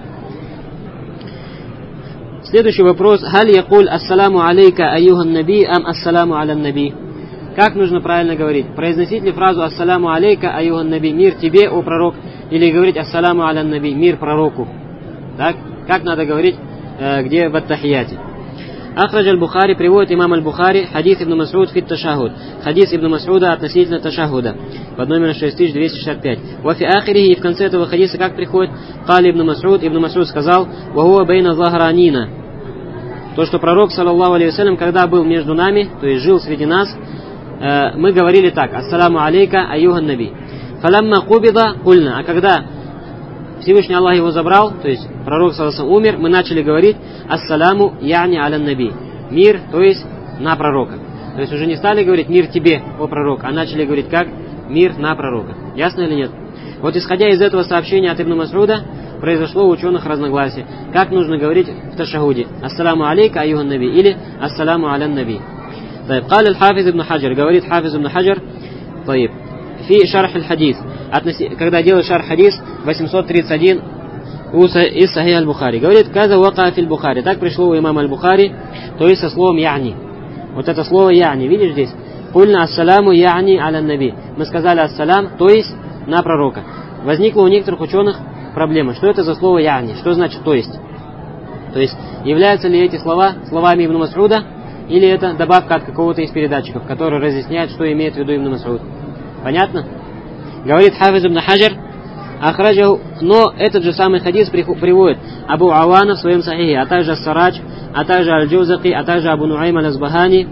Следующий вопрос. Халь якуль ассаламу алейка айюхан наби ам ассаламу алян наби? Как нужно правильно говорить? Произносить ли фразу ассаламу алейка айюхан наби, мир тебе, о пророк, или говорить ассаламу алян наби, мир пророку? Так? Как надо говорить, где в ат-тахияте? Ахрадж аль-Бухари, приводит имам аль-Бухари, хадис ибн Мас'уд фит ташахуд. Хадис ибн Мас'уда относительно ташахуда. Под номером 6265. Вафи ахирихи, и в конце этого хадиса как приходит? Кали ибн Мас'уд сказал, вахуа бейна захаранина. То, что пророк, саллаллаху алейхи вассалям, когда был между нами, то есть жил среди нас, мы говорили так, ассаламу алейка айюхан наби. Фаламма кубида кульна. А когда Всевышний Аллах его забрал, то есть пророк саллаллаху умер, мы начали говорить ассаламу яни алян наби. Мир, то есть на пророка. То есть уже не стали говорить мир тебе, о пророк, а начали говорить как мир на пророка. Ясно или нет? Вот исходя из этого сообщения от Ибн Мас'уда, произошло у ученых разногласие. Как нужно говорить в ташахуде? Ассаламу алейка айюхан наби или ассаламу алян наби. Каля аль-Хафиз ибн Хаджар, говорит Хафиз ибн Хаджар, фи шарх аль-хадис, когда делает шарх хадис 831 из Сахих аль-Бухари. Говорит, каза вака фил Бухари. Так пришло у имама аль-Бухари, то есть со словом яни. Вот это слово яни, видишь здесь? Кульна ассаламу яни алян наби. Мы сказали ассалам, то есть на пророка. Возникла у некоторых ученых проблема. Что это за слово яни? Что значит то есть? То есть, являются ли эти слова словами Ибн Мас'уда, или это добавка от какого-то из передатчиков, который разъясняет, что имеет в виду Ибн Мас'уд? Понятно? Говорит Хафиз ибн Хаджар, ахраджаху, но этот же самый хадис приводит Абу Авана в своем сахихе, а также Сарадж, а также Аль-Джузаки, а также Абу Нуайм аль-Азбахани,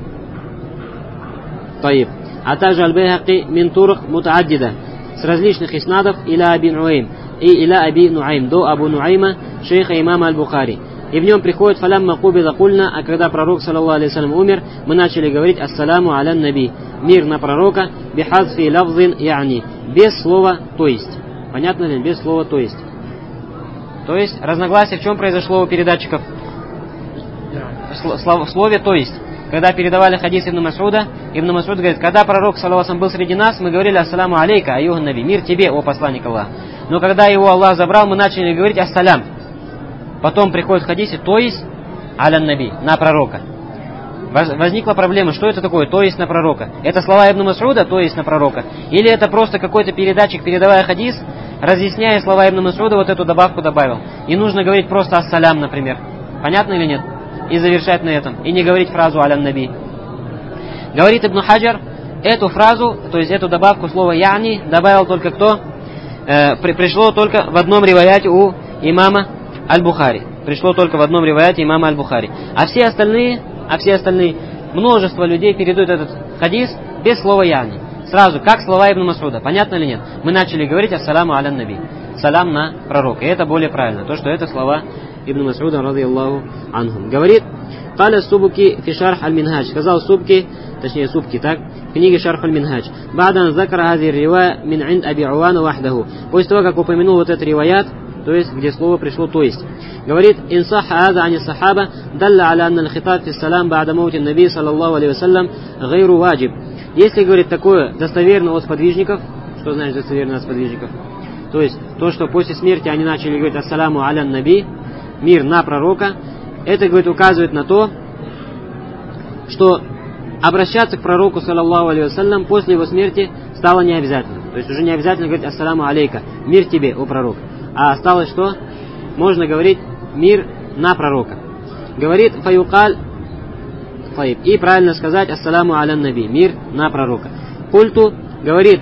а также Аль-Байхаки мин турх мутааддида, с различных иснадов иля Аби Нуайм и иля Аби Нуайм, до Абу Нуайма, шейха имама Аль-Бухари. И в нем приходит фалямма кубида кульна, а когда пророк, саллаллаху алейхи вассалям, умер, мы начали говорить ассаламу алян наби, мир на пророка, бихазфи лавзин яни, без слова то есть. Понятно ли? Без слова то есть. То есть разногласие в чем произошло у передатчиков? В слове то есть. Когда передавали хадис Ибн Мас'уда, Ибн Мас'уд говорит, когда пророк, саллаллаху алейхи вассалям, был среди нас, мы говорили ассаламу алейка айюхан наби, мир тебе, о посланник Аллаха. Но когда его Аллах забрал, мы начали говорить ассалям. Потом приходит в хадисе, то есть алян наби, на пророка. Возникла проблема, что это такое, то есть на пророка? Это слова Ибн Мас'уда, то есть на пророка? Или это просто какой-то передатчик, передавая хадис, разъясняя слова Ибн Мас'уда, вот эту добавку добавил? И нужно говорить просто ассалям, например. Понятно или нет? И завершать на этом. И не говорить фразу алян наби. Говорит Ибн Хаджар, эту фразу, то есть эту добавку слова яни, добавил только кто? Пришло только в одном риваяте у имама Аль-Бухари. Пришло только в одном риваяте имама Аль-Бухари. А все остальные, множество людей передают этот хадис без слова яни. Сразу, как слова Ибн Мас'уда. Понятно или нет? Мы начали говорить ассаламу алян наби. Салам на пророка. И это более правильно. То, что это слова Ибн Мас'уда, радийаллаху анхум. Говорит, Каля Субки фи шарх аль-Минхадж. Сказал Субки, точнее Субки, так, в книге Шарх аль-Минхадж. Ба'дан закара хази ривая мин инд Аби Ауана вахдаху. После того, как упомянул вот этот риваят, то есть, где слово пришло то есть. Говорит, инсаха аза ани сахаба, далла аля анна аль-хитаб фи салам ба'да маути наби саллаллаху алейхи вассалям гайру ваджиб. Если, говорит, такое достоверно от сподвижников, что значит достоверно от сподвижников? То есть, то, что после смерти они начали говорить ассаламу алян наби, мир на пророка, это, говорит, указывает на то, что обращаться к пророку, саллаллаху алейхи вассалям, после его смерти стало не обязательно. То есть, уже не обязательно говорить ассаламу алейка, мир тебе, о пророк. А осталось что? Можно говорить мир на пророка. Говорит фаюкаль, и правильно сказать ассаламу алян наби, мир на пророка. Культу говорит,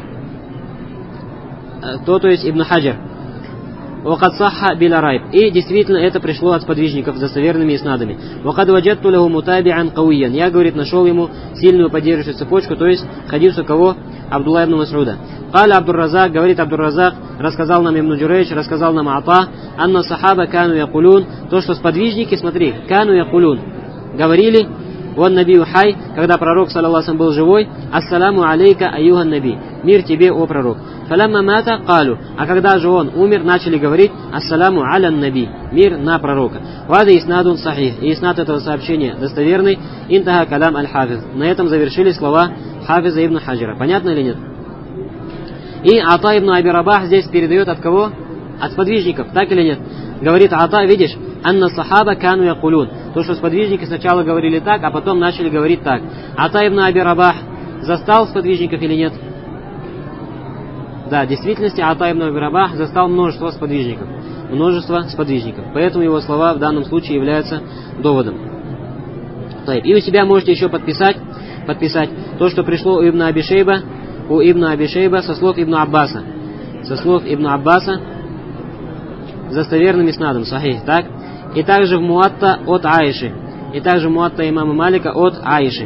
то есть Ибн Хаджар, вакад сахха биля райб. И действительно это пришло от сподвижников с достоверными иснадами. Вакад ваджатту лаху мутаби'ан кауиян. Я, говорит, нашел ему сильную поддерживающую цепочку, то есть хадису кого? Абдулла ибн Мас'уда. Каля Абдур-Разак, говорит Абдур-Разак, рассказал нам Ибн Джурейдж, рассказал нам Ата, анна сахаба кану якулюн, то, что сподвижники, смотри, кану якулюн, говорили, ван набию хай, когда пророк, саллаллаху алейхи, был живой, ассаламу алейка айюхан наби, мир тебе, о пророк. Фалямма мата калю, а когда же он умер, начали говорить ассаламу алян наби, мир на пророка. Вада иснадун сахих, и иснад этого сообщения достоверный, интаха калам аль-хафиз. На этом завершили слова хафиза ибн Хаджира. Понятно или нет? И Ата ибн Аби Рабах здесь передает от кого? От сподвижников, так или нет? Говорит Ата, видишь, анна сахаба кану якулун. То, что сподвижники сначала говорили так, а потом начали говорить так. Ата ибн Аби Рабах застал сподвижников или нет? Да, в действительности Ата ибн Аби Рабах застал множество сподвижников. Поэтому его слова в данном случае являются доводом. И у себя можете еще подписать то, что пришло у Ибн Аби Шейба со слов Ибн Аббаса. С достоверным иснадом, сахих, так? И также в Муатта от Аиши. И также в Муатта имама Малика от Аиши.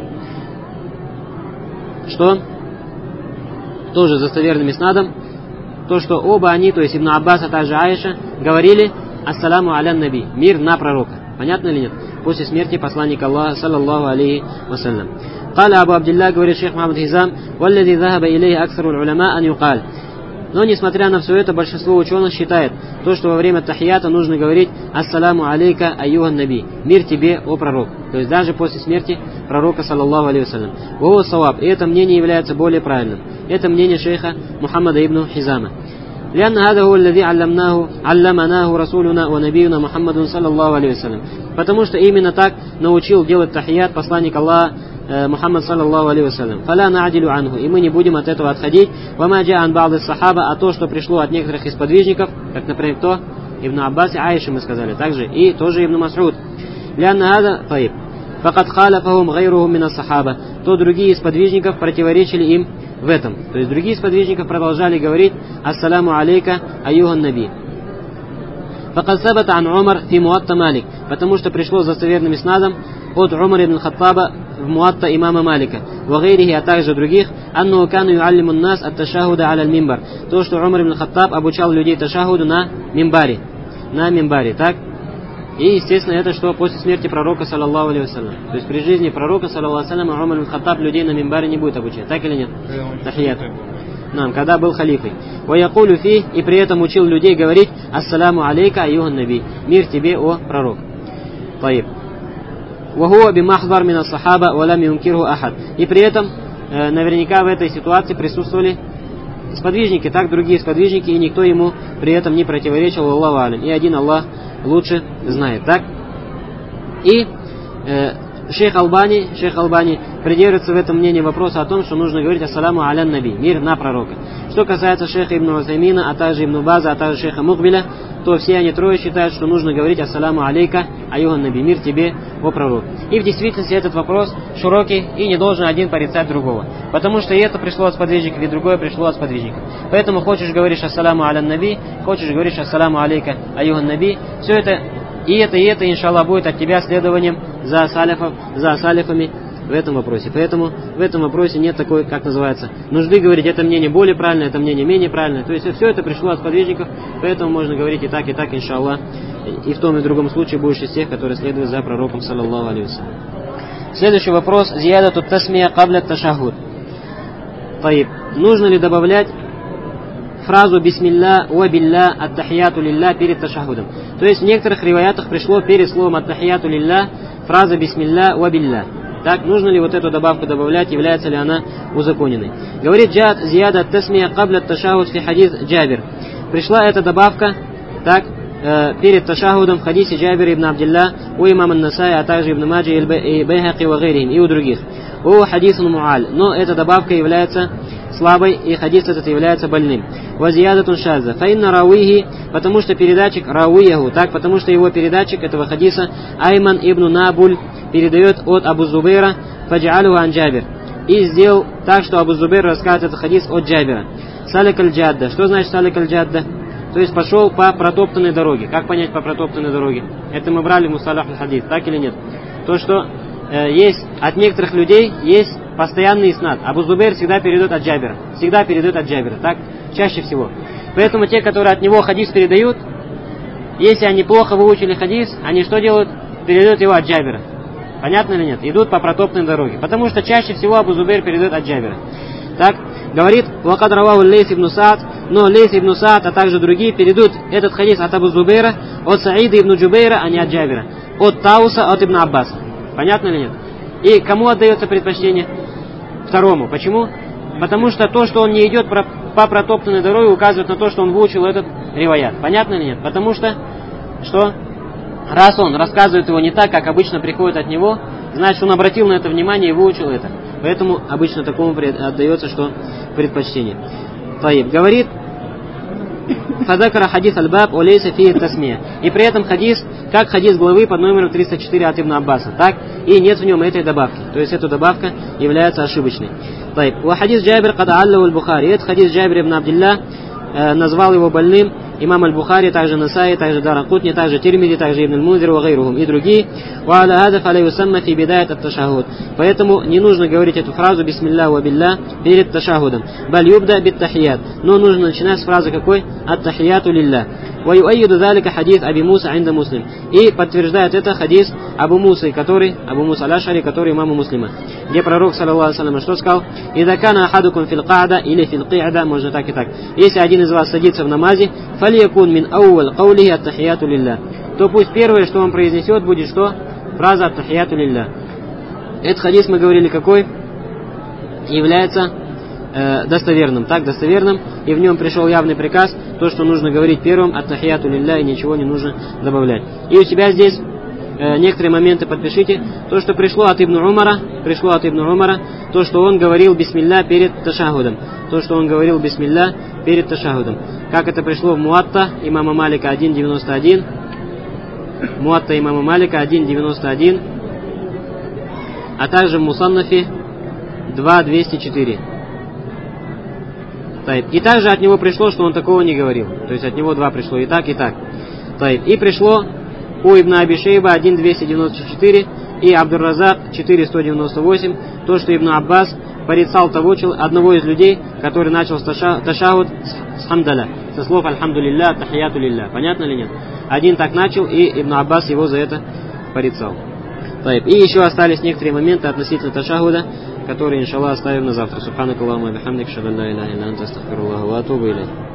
Что? Тоже с достоверным иснадом. То, что оба они, то есть Ибн Аббас, а также Аиша, говорили ассаламу алян наби, мир на пророка. Понятно или нет? После смерти посланника Аллаха, саллаллаху алейхи вассалям. Каля Абу Абдилля, говорит шейх Мухаммад Хизам, валлади захаба илейхи аксару уляма ан юкаль. Но, несмотря на все это, большинство ученых считает то, что во время тахията нужно говорить ассаламу алейка айюхан наби, мир тебе, о пророк. То есть даже после смерти пророка, саллаллаху алейхи вассалям. Вова саваб, и это мнение является более правильным. Это мнение шейха Мухаммада ибн Хизама. لأن هذا هو الذي علمناه رسولنا ونبينا محمد صلى الله عليه وسلم. Потому что именно так научил делать тахият посланник Аллаха Мухаммад саллаллаху алейхи вассалям. Фаля на'адилю анху, и мы не будем от этого отходить. Вама джа ан ба'д ас-сахаба, а то, что пришло от некоторых из подвижников, как, например, кто? Ибн Аббас и Аиша мы сказали, также и тоже Ибн Мас'уд. Лянна хада таиб. Факад халяфахум гайрухум мина сахаба. То другие из подвижников противоречили им в этом. То есть другие из подвижников продолжали говорить ассаламу алейка айюхан наби. Факад сабата ан Умар фи Муатта Малик. Потому что пришло с достоверным иснадом от Умар ибн Хаттаба в Муатта имама Малика, вагайрихи, а также других, анну кану юаллимун нас ат ташахуда аля мимбар. То, что Умар ибн Хаттаб обучал людей ташахуду на мимбаре, так? И, естественно, это что после смерти пророка, саллаллаху алейхи вассалям. То есть при жизни пророка, саллаллаху алейхи вассалям, Умар ибн Хаттаб людей на мимбаре не будет обучать, так или нет? Тахият. Когда был халифой. Ваякулю фи, и при этом учил людей говорить ассаламу алейка айюхан наби, мир тебе, о пророк. Таиб. وهو بمحضر من الصحابة ولم ينكره أحد. И при этом наверняка в этой ситуации присутствовали сподвижники, так другие сподвижники, и никто ему при этом не противоречил, Аллаху алям. И один Аллах лучше знает, так? И шейх Албани придерживается в этом мнении вопроса о том, что нужно говорить ассаламу алян наби, мир на пророка. Что касается шейха Ибн Узаймина, а также Ибн База, а также шейха Мукбиля, то все они трое считают, что нужно говорить ассаламу алейка айюхан наби, мир тебе, о пророк. И в действительности этот вопрос широкий и не должен один порицать другого. Потому что и это пришло от сподвижников, и другое пришло от сподвижников. Поэтому хочешь говоришь ассаламу алян наби, хочешь говоришь ассаламу алейка айюхан наби, все это, иншаллах, будет от тебя следованием за салифами в этом вопросе. Поэтому в этом вопросе нет такой, как называется, нужды говорить, это мнение более правильное, это мнение менее правильное. То есть все это пришло от сподвижников, поэтому можно говорить и так, иншаллах. И в том и в другом случае будешь из тех, которые следуют за пророком, саллаллаху алейхи вассалям. Следующий вопрос. Зиядату тасмия кабля ташахуд. Таиб. Нужно ли добавлять фразу «Бисмилля ва билля ат-тахияту лилля» перед ташахудом? То есть в некоторых риваятах пришло перед словом ат-тахияту лилля фраза «Бисмилля ва билля». Так, нужно ли вот эту добавку добавлять, является ли она узаконенной? Говорит Джад зияда тасмия кабля ташахуд фи хадис Джабир. Пришла эта добавка, так, перед ташахудом в хадисе Джабир ибн Абдилля, у имама Насаи, а также ибн Маджи и Байхаки ва гайрихим, и у других. О хадисун муаль. Но эта добавка является слабой, и хадис этот является больным. Вазиядатун шаза. Фаинна рауихи, потому что передатчик рауиху, так, потому что его передатчик этого хадиса Айман ибн Набуль передает от Абу Зубейра фаджалуху ан Джабир. И сделал так, что Абу Зубейр рассказывает этот хадис от Джабира. Салик аль-Джадда. Что значит салик аль-Джадда? То есть пошел по протоптанной дороге. Как понять по протоптанной дороге? Это мы брали мусалах аль-хадис, так или нет? То, что есть от некоторых людей есть постоянный иснад. Абу Зубейр всегда передает от Джабира. Так? Чаще всего. Поэтому те, которые от него хадис передают, если они плохо выучили хадис, они что делают? Передают его от Джабира. Понятно или нет? Идут по протоптанной дороге. Потому что чаще всего Абу Зубейр передает от Джабира. Так? Говорит, «Вакад раваху Лейс ибн Саад», но Лейс ибн Саад, а также другие перейдут этот хадис от Абу Зубейра, от Саида ибн Джубейра, а не от Джабира, от Тауса, от Ибн Аббаса. Понятно или нет? И кому отдается предпочтение? Второму. Почему? Потому что то, что он не идет по протоптанной дороге, указывает на то, что он выучил этот риваят. Понятно или нет? Потому что раз он рассказывает его не так, как обычно приходит от него, значит, он обратил на это внимание и выучил это. Поэтому обычно такому отдается, что предпочтение. Таиб говорит, «Фадакара хадис аль-баб олейса фи тасмия». И при этом хадис, как хадис главы под номером 304 от Ибн Аббаса. Так? И нет в нем этой добавки. То есть эта добавка является ошибочной. Таиб. Ва хадис Джабир кад аллаху аль-Бухари. Этот хадис Джабир ибн Абдилля назвал его больным имам аль-Бухари, также Насаи, также Даракутни, также Тирмизи, также Ибн аль-Мунзир, вагайрухум и другие. Ва аля хада фаля юсамма фи бидаят ат-ташахуд. Поэтому не нужно говорить эту фразу бисмилля ва билля перед ташахудом. Баль юбда бит тахият. Но нужно начинать с фразы какой? Ат-тахияту лилля. Ва юайиду залика хадис Аби Муса инда Муслим. И подтверждает это хадис Абу Муса аль-Ашари, который имаму Муслима. Где пророк, саллаллаху алейхи ва саллям, что сказал? Ида кана ахадукум фил ка'да или фил ки'да, можно так и так. Если один из вас садится в намазе, фалиякун мин ауал каулихи ат-тахияту лилля. То пусть первое, что он произнесет, будет что? Фраза ат-тахияту лилля. Этот хадис, мы говорили, какой? Является достоверным. Так, достоверным. И в нем пришел явный приказ, то, что нужно говорить первым ат-тахияту лилля, и ничего не нужно добавлять. И у себя здесь некоторые моменты подпишите. То, что пришло от Ибн Умара, то, что он говорил бисмилля перед ташахудом. Как это пришло в Муатта имама Малика 1.91. Муатта имама Малика 1.91. А также в Мусаннафе 2.204. И также от него пришло, что он такого не говорил. То есть от него два пришло и так, и так. И пришло у Ибн Аби Шейба 1.294 и Абдур-Разак 4.198, то, что Ибн Аббас порицал одного из людей, который начал ташахуд с хамдаля, со слов альхамдулилля, тахияту лилля. Понятно или нет? Один так начал, и Ибн Аббас его за это порицал. И еще остались некоторые моменты относительно ташахуда, которые, иншаллах, оставим на завтра. Субханакаллахумма ва бихамдик, шаду ла иляха илля анта, астагфируллаха ва атубу илейх.